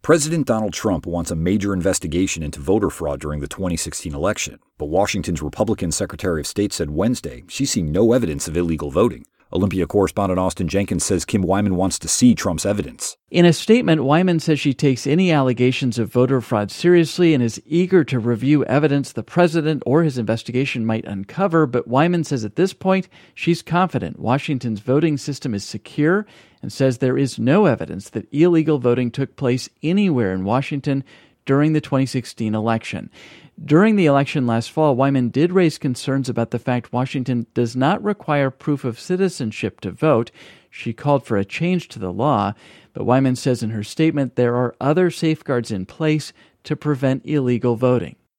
President Donald Trump wants a major investigation into voter fraud during the 2016 election, but Washington's Republican Secretary of State said Wednesday she's seen no evidence of illegal voting. Olympia correspondent Austin Jenkins says Kim Wyman wants to see Trump's evidence. In a statement, Wyman says she takes any allegations of voter fraud seriously and is eager to review evidence the president or his investigation might uncover, but Wyman says at this point she's confident Washington's voting system is secure and says there is no evidence that illegal voting took place anywhere in Washington during the 2016 election. During the election last fall, Wyman did raise concerns about the fact Washington does not require proof of citizenship to vote. She called for a change to the law, but Wyman says in her statement there are other safeguards in place to prevent illegal voting.